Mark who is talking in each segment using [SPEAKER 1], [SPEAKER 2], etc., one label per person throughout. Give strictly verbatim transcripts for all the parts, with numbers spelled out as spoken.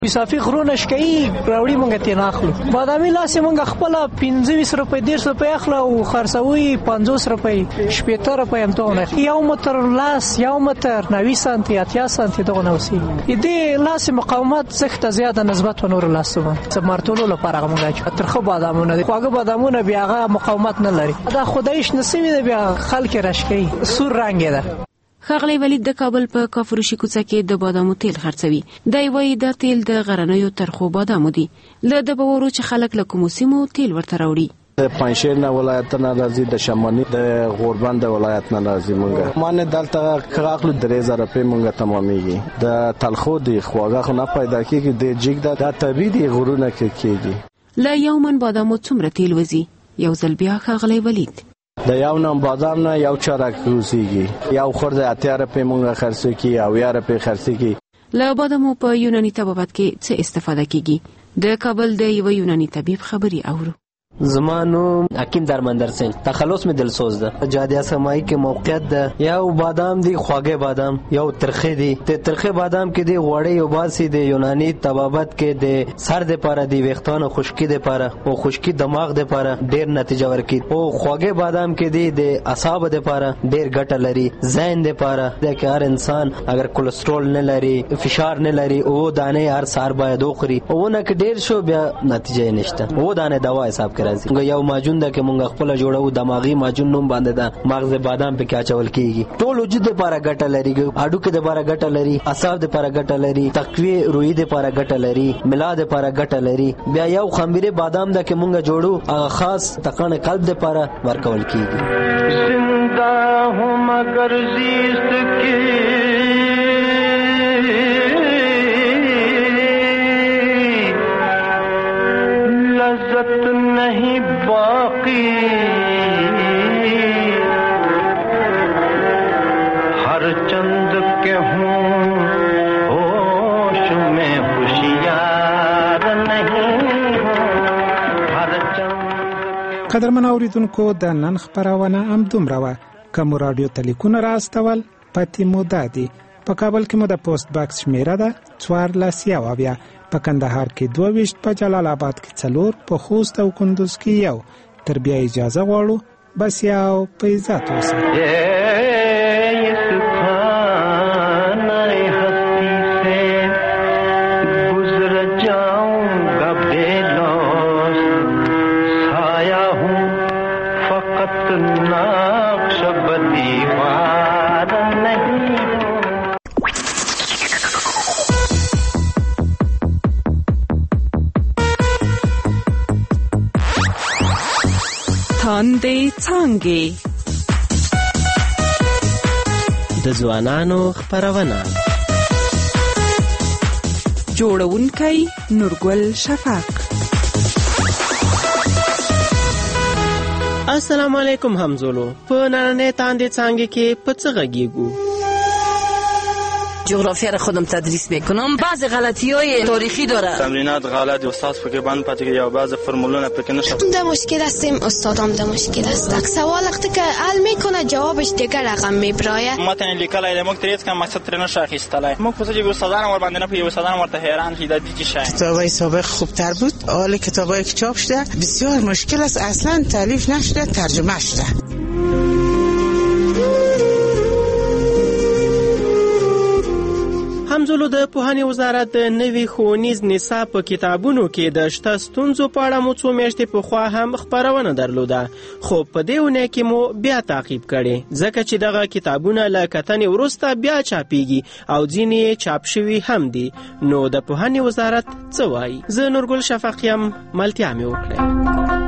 [SPEAKER 1] صافي غرونه شکایي راوړي مونږ ته ناخلو بادامي لاس مونږ خپل پنځه ویس روپۍ ډېر روپۍ اخلو او خرڅوي پنځوس روپۍ شپېته روپۍ هم ته یو متر لاس یو متر نوي سانتي اتیا سانتي دغه نوسي دې لاس مقاومت سخت زیاده نسبت و نور لاسونه سمارتولو لپاره مونږ ترخه بادامونه دي خواږه بادامونه بیا هغه مقاومت نه لري دا خدایش نصیب دی بیا خلک راشکي سور رنگ ده.
[SPEAKER 2] ښاغلی ولید د کابل په کافروشي کوڅه کې د بادامو تیل خرڅوي. دی وایي دا تیل د غرنیو ترخو بادامو دي. له د بورو چې خلک له کومو سیمو تیل ورته راوړي.
[SPEAKER 3] د پنجشیر نه ولایت نه راځي، د شمالي د غوربند ولایت نه راځي. مونږه مانه دلته کراغلو درې زره په مونږه تمامېږي. د تلخو دی خواږه خو نه پیدا کیږي، د جګ د طبيعي دی غرونه کې کیږي.
[SPEAKER 2] له یو من بادامو څومره تیل وځي؟ یو ځل بیا ښاغلی ولید
[SPEAKER 3] د یو نام بادام نه یو چارک روزيږي، یو خورده اتیا روپۍ مونږه خرڅو کی او یا روپۍ خرڅو کی.
[SPEAKER 2] له بادامو په یوناني طبابت کې څه استفاده کیږي؟ د کابل د یو یوناني طبيب خبري اورو.
[SPEAKER 4] زمانو حکیم درمندر سنگ، تخلص می دلسوز ده. جادیه سمایی کې موقعیت ده. یو بادام دی خواږه بادام، یو ترخه دی. ته ترخه بادام کې دی غوړې او باسي د یوناني طبابت کې د سر د پاره دی وختانه خشکی د پاره او خشکی دماغ د پاره ډیر نتیجه ورکړي. او خواږه بادام کې دی د اعصاب د پاره ډیر ګټه لري، ذهن د پاره د کې هر انسان اگر کولیسټرول نه لري، فشار نه لري او دانه هر سار باید وخوري. او نه کې ډیر شو بیا نتیجه نشته. او دانه دوا حساب راځي. یو ماجون ده کې مونږ خپل جوړو دماغي ماجون نوم باندې ده، مغز بادام په کې اچول کیږي. ټول وجود لپاره ګټه لري، اډو کې لپاره ګټه لري، اعصاب لپاره ګټه لري، تقوی روحي لپاره ګټه لري، ملاد لپاره ګټه لري. بیا یو خميره بادام ده کې مونږ جوړو هغه خاص تقانه قلب لپاره ورکول کیږي.
[SPEAKER 5] زنده هم مگر زیست کې नहीं बाकी हर चंद के हूँ होश में होशियार नहीं हर चंद.
[SPEAKER 6] قدرمن اوریدونکو د نن خبرونه هم دومره وه. کوم رادیو تلیفون راستول پتی مو دادی. په کابل کې مو د پوسټ باکس شمیره ده څوارلس یو بیا، په کندهار کې دوه ویشت، په جلال آباد کې څلور، په خوست او کندوز کې یو. تر بیا اجازه غواړو بس یو په عزت اوسه.
[SPEAKER 2] تاندې څانګې
[SPEAKER 7] د ځوانانو خبرونه
[SPEAKER 2] جوړونکی نورګل شفق.
[SPEAKER 7] السلام علیکم همزولو. په نننۍ تاندې څانګې کې په څه غږیږو؟
[SPEAKER 8] جغرافیا را خودم تدریس میکنم. بعضی غلطی‌های تاریخی داره.
[SPEAKER 9] تمرینات غلط استاد فکر بند پاتې یا بعضی فرمولونه پکې نشه.
[SPEAKER 10] ده مشکل هستیم، استادام ده مشکل است. سوال وقتی که حل میکنه جوابش دیگه رقم میبرایه.
[SPEAKER 9] متن لیکلای موږ تریز کوم مقصد تر نشه اخیستلای. موږ په څه استادان ور باندې نه په استادان ورته حیران شید دي چی شای.
[SPEAKER 11] کتابای سابق خوبتر بود. حال کتابایی که چاپ شده بسیار مشکل است، اصلا تالیف نشده، ترجمه شده.
[SPEAKER 7] همزولو د پوهنې وزارت د نوي ښوونیز نصاب په کتابونو کې د شته ستونزو په اړه مو څو میاشتې پخوا هم خپرونه درلوده، خو په دې اونۍ کې مو بیا تعقیب کړې ځکه چې دغه کتابونه له کتنې وروسته بیا چاپیږي او ځینې چاپ شوي هم دي. نو د پوهنې وزارت څه وایي؟ زه نورګل شفق یم، ملتیا مې وکړه.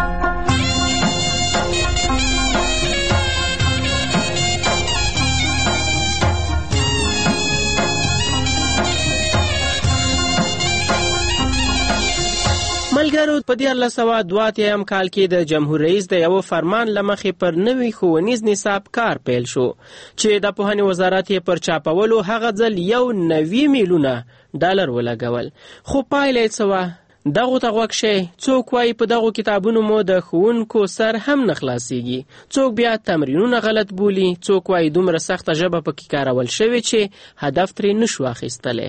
[SPEAKER 7] ملګرو، په دیارلس سوه دوه اتیایم کال کې د جمهور رئیس د یو فرمان لمخې پر نوي ښوونیز نصاب کار پیل شو چې د پوهنې وزارت یې پر چاپولو هغه ځل یو نوي میلیونه ډالر ولګول، خو پایله یې څه وه؟ دغو ته غوږ شئ. څوک وایي په دغو کتابونو مو د ښوونکو سر هم نه خلاصیږي، څوک بیا تمرینونه غلط بولي، څوک وایي دومره سخته ژبه پکې کارول شوې چې هدف ترې نشو اخیستلی.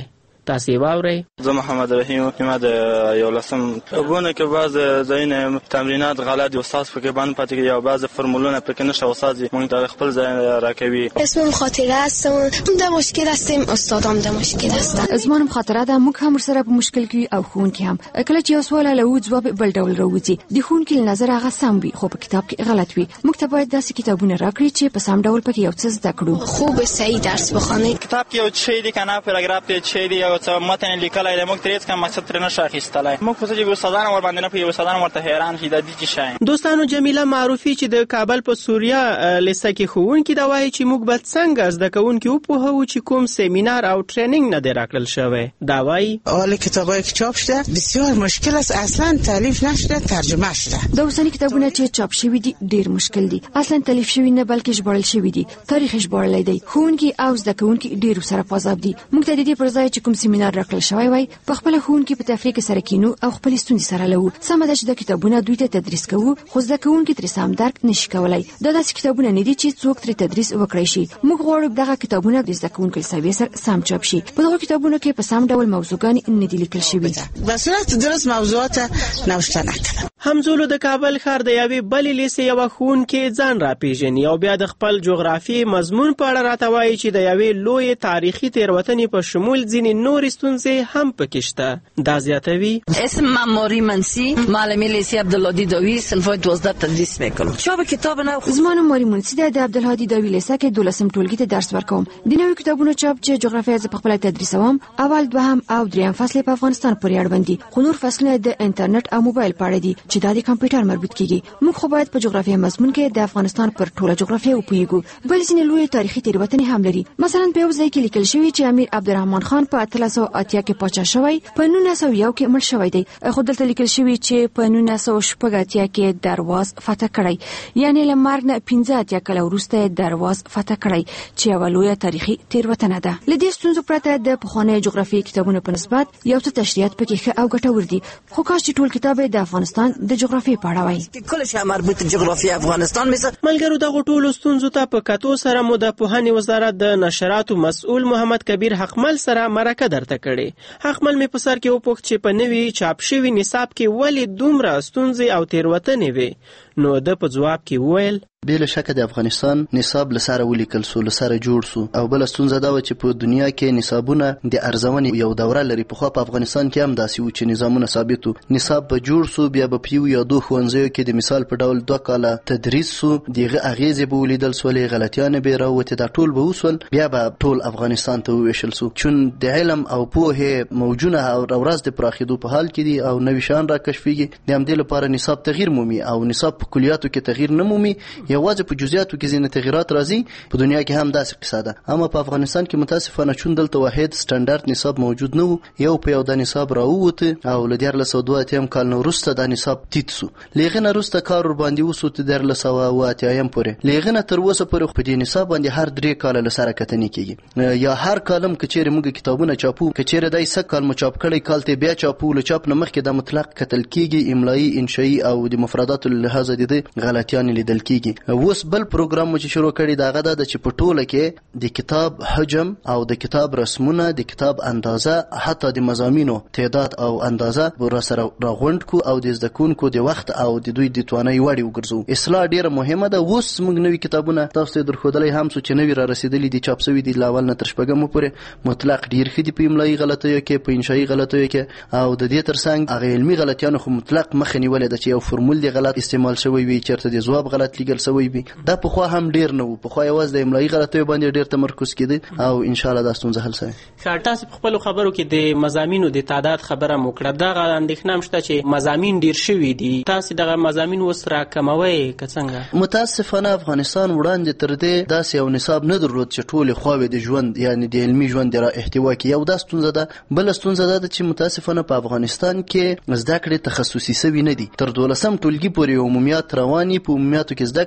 [SPEAKER 7] تاسې واورئ.
[SPEAKER 9] زه محمد رحیم یم د یولسم ونه کې بعض ځایونه تمرینات غلط دي، استاد پکې باندې پاتې کېږي او بعض فرمولونه پکې نشته، استاد موږ ته خپل ځای راکوي.
[SPEAKER 10] اسمم خاطره هستم، د مشکل هستیم، استادام د مشکل هستن.
[SPEAKER 12] اسمانم خاطره ده، موږ هم سره په مشکل کې او ښوونکي هم. کله چې یو سوال له جواب بل ډول راوځي د ښوونکي نظر هغه سم وي خو په کتاب کې غلط وي. موږ ته باید داسې کتابونه راکړي چې په سم ډول پکې یو څه زده کړو.
[SPEAKER 10] خوب صحیح درس بخونئ.
[SPEAKER 9] کتاب کې یو شی دی کنه پاراګراف دی چې دی او څه متن لیکلای دی، موږ ترې څه مقصد ترې نشه اخیستلای. موږ په څه استادان ور باندې نه پي استادان ورته حیران شي د دې شي.
[SPEAKER 7] دوستانو، جمیله معروفي چې د کابل په سوریا لیسه کې ښوونکي دا وایي چې موږ باید څنګه زده کوونکي وپوهوو چې کوم سیمینار او ټرینینګ نه دی راکړل شوی. دا وایي
[SPEAKER 11] حال کتابایی که چاپ شده بسیار مشکل است، اصلا تالیف نشده، ترجمه شده.
[SPEAKER 12] دا اوسنی کتابونه چې چاپ شوي دي ډیر مشکل دي، اصلا تالیف شوي نه بلکې ژباړل شوي دي، تاریخ ژباړلی دی. ښوونکي او زده کوونکي ډیر سره پازاب دي. موږ ته د دې پر ځای چې کوم سیمینار راکړل شوی وای په خپل ښوونکي په تفریح کې سره کینو او خپل ستونزې سره لو. سمه ده چې د کتابونه دوی ته تدریس کوو خو زده کوونکي ترې سم درک نشي کولای. دا داسې کتابونه نه دي چې څوک ترې تدریس وکړي شي. موږ غواړو دغه کتابونه د زده کوونکو سوي سره سم چاپ شي. په دغه کتابونو کې په سم ډول موضوعګان نه دي لیکل شوي.
[SPEAKER 11] به صورت درست موضوعات نوشته نکړه.
[SPEAKER 7] همزولو د کابل ښار د یوې بلې لیسې یوه ښوونکې ځان راپېژني او بیا د خپل جغرافیې مضمون په اړه راته وایي چې د یوې لویې تاریخي تېروتنې په شمول ځینې نورې ستونزې هم پکې شته. دا زیاتوي.
[SPEAKER 8] اسم من ماری منسی، معلم لیسه عبدالهادی داوی، صنف دوازده تدریس میکنم. چاپ کتاب نو.
[SPEAKER 12] زما نوم ماری منسی ده، د عبدالهادی داوی لیسه کې دولسم ټولګي ته درس ورکوم. د نوې کتابونو چاپ چې جغرافیه زه په خپل تدریسوم، اول دوهم او دریم فصل په افغانستان پورې اړوند دي، خو نور فصلونه د انټرنیټ او موبایل په اړه دي چې د کمپیوټر مربوط کیږي. موږ خو باید په جغرافیه مضمون کې د افغانستان پر ټوله جغرافیه وپوهیږو. بل ځینې لوی تاریخي تېروتنې هم لري. مثلا په یو ځای کې لیکل شوی چې امیر عبدالرحمن خان په اتلس سوه اتیا کې پاچا شوی، په نولس سوه یو کې مړ شوی دی. خو دلته لیکل شوی چې په نولس سوه شپږ اتیا کې درواز فتح کړی، یعنی له مرګ نه پنځه اتیا کاله وروسته درواز فتح کړی چې یوه لویه تاریخي تېروتنه ده. له دې ستونزو پرته د پخوانیو جغرافیې کتابونو په نسبت یو څه تشریحات پکې ښه او ګټور دي. خو کاش چې ټول کتاب د افغانستان د جغرافیې په اړه وای.
[SPEAKER 8] کلش مربوط جغرافیه افغانستان مثل
[SPEAKER 7] ملګرو دغه ټولو ستونزو ته په کتو سره مو د پوهنې وزارت د نشراتو مسؤل محمد کبیر حقمل سره مرکه درته کړې. حقمل مې په سر کې وپوښت چې په نوي چاپ شوي نصاب کې ولې دومره ستونزې او تېروتنې وې. نو د په جواب کې وویل
[SPEAKER 13] بلا شک د افغانستان نصاب لسره ولیکل سو، لسره جوړ سو او بل ستونزه دا و چې په دنیا کې نصابونه د ارزونې یو دوره لري. په خو په افغانستان کې هم داسې و چې نظامونه ثابت وو، نصاب به جوړ سو، بیا به پیو یا دوه ښوونځیو کې د مثال په ډول دوه کاله تدریس سو، دغه اغیزې به ولیدل سولې، غلطیانې به راوته، دا ټول به وسول، بیا به ټول افغانستان ته وویشل سو. چون د علم او پوهه موجونه او ورځ د پراخېدو په حال کې دي او نوي شان را کشفيږي. د همدې لپاره نصاب تغییر مومي او نصاب په کلیاتو کې تغییر نه مومي، یوازې په جزئیاتو کې ځینې تغیرات راځي. په دنیا کې هم داسې قصه ده، اما په افغانستان کې متاسفانه چون دلته واحد سټانډرډ نصاب موجود نه و، یو په یو د نصاب راووته او له دیارلس سوه دوه اتیا کال نه وروسته د نصاب تیت سو. لغه نه وروسته کار ور باندې وسو تر دیارلس سوه اوه اتیا پورې. لغه نه تر اوسه پورې په دې نصاب باندې هر درې کال له سره کتنې کیږي، یا هر کالم کچېره موږ کتابونه چاپو، کچېره دای څه کال مو چاپ کړی کال ته بیا چاپو، له چاپ نه مخکې د مطلق کتل کیږي، املایي انشائي او د مفردات له لحاظ د غلطیان لیدل کیږي. اوس بل پروګرام چې شروع کړی دا غدا د چې په ټوله کې د کتاب حجم او د کتاب رسمونه، د کتاب اندازه، حتی د مضامینو تعداد او اندازه ور سره راغونډ کو او د زده کوونکو د وخت او د دوی د توانای وړي وګرځو. اصلاح ډیره مهمه ده. اوس موږ نوې کتابونه تاسو ته درخودلای هم سو چې نوې را رسیدلې دي، چاپ شوی دي لاول نه تر شپږم پورې، مطلق ډیر خدي په املایي غلطیو کې، په انشائي غلطیو کې او د دې ترڅنګ هغه علمي غلطیانو خو مطلق مخ نیولې ده چې یو فرمول دی غلط استعمال شوی وي، چیرته د جواب غلط لیکل شوی وي. دا په خو هم ډیر نه وو، په خو یوازې د املایي غلطیو باندې ډیر تمرکز کړي او ان شاء الله دا ستونزه حل شي.
[SPEAKER 7] خاطر تاسو په خپل خبرو کې د مضامینو د تعداد خبره مو کړه، دا اندېښنه مشته چې مضامین ډیر شوي دي، تاسو دغه مضامین وسره کموي که څنګه؟
[SPEAKER 13] متاسفانه افغانستان وړاندې تر دې داسې یو نصاب نه درلود چې ټول خواوې د ژوند یعنی د علمي ژوند را احتوا کوي. یو دا ستونزه ده. بل ستونزه ده چې متاسفانه په افغانستان کې زده کړې تخصصي سوي نه دي. تر دولسم ټولګي پورې عمومیات رواني، په عمومیاتو کې زده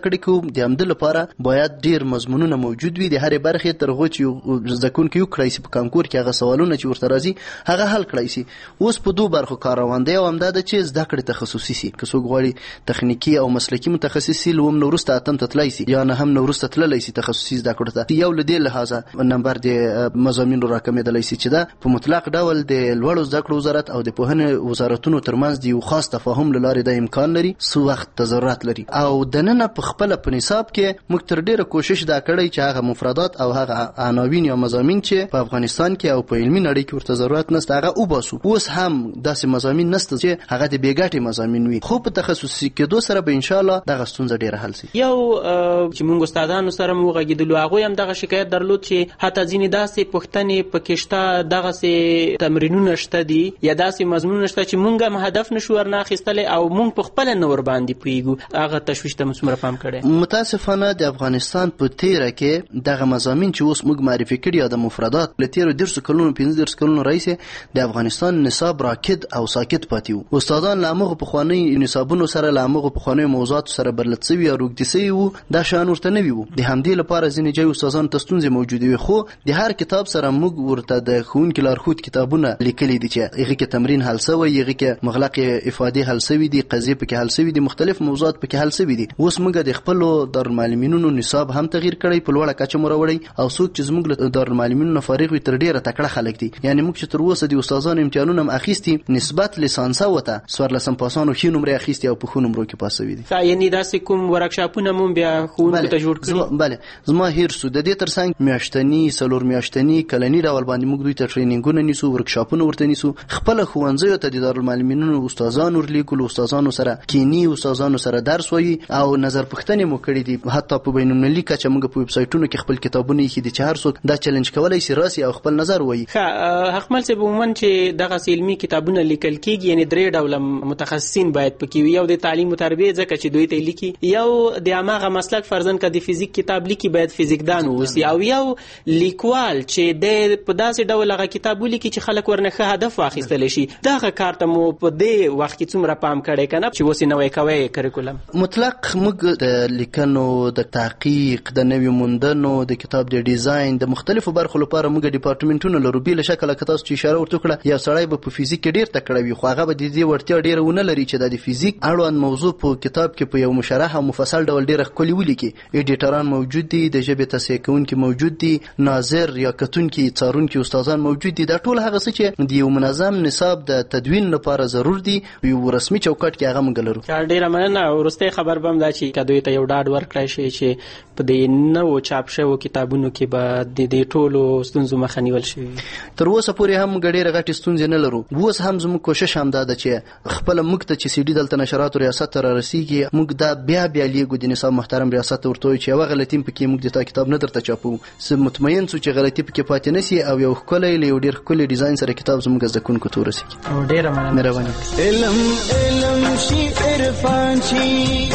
[SPEAKER 13] کړې کوو د همدې لپاره باید ډیر مضمونونه موجود وي د هرې برخې تر هغو چې زده کوونکی وکړی سي په کانکور کې هغه سوالونه چې ورته راځي هغه حل کړی سي. اوس په دوو برخو کار روان دی، یو همدا ده چې زده کړې تخصصي سي، که څوک غواړي تخنیکي او مسلکي متخصص سي لوم نه وروسته اتم ته تللی سي یا نه هم نه وروسته تللی سي تخصصي زده کړو ته. یو له دې لحاظه نمبر د مضامینو راکمېدلی سي چې دا په مطلق ډول د لوړو زده کړو وزارت او د پوهنې وزارتونو ترمنځ د یو خاص تفاهم له لارې د امکان لري څه وخت ضرورت لري. او دننه په خپله په نصاب کې موږ تر ډېره کوشش دا کړی چې هغه مفردات او هغه عناوین یا مضامین چې په افغانستان کې او په علمي نړۍ کې ورته ضرورت نشته هغه وباسو. اوس هم داسې مضامین نشته چې هغه د بې ګټې مضامین وي، خو په تخصصي کېدو سره به انشاءالله دغه ستونزه ډېره حل شي.
[SPEAKER 7] یو چې موږ استادانو سره مو وغږېدلو هغوی هم دغه شکایت درلود چې حتی ځینې داسې پوښتنې پکې شته دغسې تمرینونه شته دي یا داسې مضمونونه شته چې موږ هم هدف نشو ورنه اخیستلی او موږ په خپله نه ورباندې پوهېږو. هغه تشویش ته مو څومره پام کړی؟
[SPEAKER 13] متاسفانه د افغانستان په تیره کې دغه مضامین چې اوس موږ معرفي کړي یا د مفردات له تیرو دېرشو کلونو پنځه دېرش کلونو راهیسې د افغانستان نصاب راکد او ساکت پاتې وو. استادان له همغو پخوانیو نصابونو سره له همغو پخوانیو موضوعاتو سره بلد سوي او روږدي سوي وو، دا شیان ورته نوي وو. د همدې لپاره ځینې ځایي استادانو ته ستونزې موجودې وي، خو د هر کتاب سره موږ ورته د ښوونکي لارښود کتابونه لیکلي دي چې هغې کې تمرین حل سوی، هغې کې مغلقې افادې حل سوي دي، قضیې پکې حل سوي دي، مختلف موضوعات پکې حل سوي دي. اوس موږ د خپلو دارالمعلمینونو نصاب هم تغییر کړی، په لوړه کچه مو راوړی او څوک چې زموږ له دارالمعلمینو نه فارغ وي تر ډېره تکړه خلک دي. یعنې موږ چې تر اوسه د استادانو امتحانونه هم اخیستي نسبت لیسانسه وته څوارلسم پاسانو ښې نمرې اخیستي او په ښو نمرو کې پاس سوي دي.
[SPEAKER 7] یعنې داسې کوم ورکشاپونه مو بیا ښوونکو ته جوړ کړي؟
[SPEAKER 13] بله زما هیر سو. د دې تر څنګ میاشتني څلور میاشتني کلني ډول باندې موږ دوی ته ټرینینګونه نیسو، ورکشاپونه ورته نیسو. خپله ښوونځیو ته د دارالمعلمینونو استادان ورلیږلو، استادانو سره کینی، استادانو سره درس وایي او نظر پوښتنې مو کړي دي. حتی په بین المللي کچه موږ په ویبسایټونو کې خپل کتابونه ایښي دي چې هر څوک دا چلنج کولی سي راسي او خپل نظر وایي.
[SPEAKER 7] ښه حقمل صاحب، عموما چې دغسې علمي کتابونه لیکل کېږي یعنې درې ډوله متخصصین باید پکې وي، یو د تعلیم و تربیې ځکه چې دوی ته لیکي، یو د هماغه مسلک فرضاً که د فزیک کتاب لیکي باید فزیکدان واوسي، او یو لیکوال چې د په داسې ډول هغه کتاب ولیکي چې خلک ورنه ښه هدف واخیستلی شي. دغه کار ته مو په دې وخت کې څومره پام کړی که نه چې اوس یې نوی کوی کریکولم؟
[SPEAKER 13] مطلق موږ د لیکنو، د تحقیق، د نویو موندنو، د کتاب د ډیزاین، د مختلفو برخو لپاره موږ ډیپارټمنټونه لرو. بې له شکله که تاسو چې اشاره ورته وکړه یو سړی به په فزیک کې ډېر تکړه وي، خو هغه به د دې وړتیا ډېره ونه لري چې دا د فزیک اړوند موضوع په کتاب کې په یو مشرح او مفصل ډول ډېره ښکلې ولیکي. ایډیټران موجود دي، د ژبې تصحیح کوونکي موجود دي، ناظر یا کتونکي څارونکي استادان موجود دي. دا ټول هغه څه چې د یو منظم نصاب د تدوین لپاره ضرور دي په یو رسمي چوکاټ کې هغه موږ لرو.
[SPEAKER 7] ډېره مننه. وروستی خبر به هم دا چې که دوی ته یو ډاډ ورکړی شي چې په دې نوو چاپ شوو کتابونو کې به د دې ټولو ستونزو مخه نیول شوي.
[SPEAKER 13] تر اوسه پورې هم موږ ډېرې غټې ستونزې نه لرو. اوس هم زموږ کوشش همدا ده چې خپله موږ ته چې سی ډي دلته نشراتو ریاست ته رارسېږي موږ دا بیا بیا لیږو د نصاب محترم ریاست ته ورته وایو چې یوه غلطي پکې موږ د تا کتاب نه درته چاپوو، څه مطمئن څو چې غلطي پکې پاتې نه سي او یو ښکلی له یو ډېر ښکلي ډیزاین سره کتاب زموږ زده کوونکو ته ورسېږي.
[SPEAKER 7] ډېره
[SPEAKER 13] مهرباني.
[SPEAKER 14] علم علم شي عرفان شي.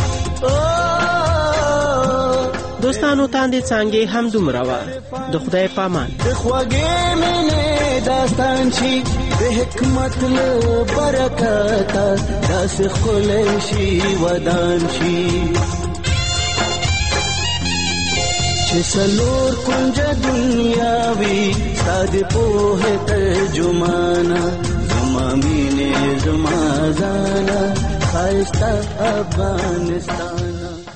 [SPEAKER 7] دوستانو تاندې څانګې هم دومره وه. د خدای پامان.
[SPEAKER 14] د خوږې مینې داستان شي د حکمت له برکته داسې ښکلی شي ودان شي چې څلور کونجه دنیا وي ستا د پوهې ترجمانه زما مینې زما ځانه ښایسته افغانستانه.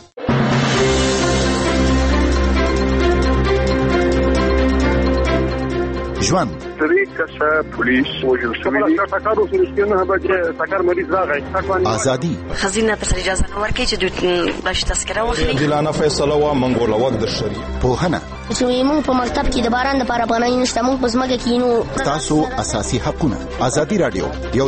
[SPEAKER 15] ژوند
[SPEAKER 16] درې کسه پولیس وژل شوي دي. ټکر اوس وروسته نه بجې ټکر مریض راغی.
[SPEAKER 15] ازادي
[SPEAKER 17] خزینه ته اجازه نه ورکړي چې دوی باش تذکره واخلي.
[SPEAKER 15] دلانه فیصله وا منګول وخت در شری پوهنه
[SPEAKER 18] چې موږ په مکتب کې د باران لپاره پناه نشته، موږ په ځمکه کې نو
[SPEAKER 15] تاسو اساسي حقونه. ازادي رادیو یو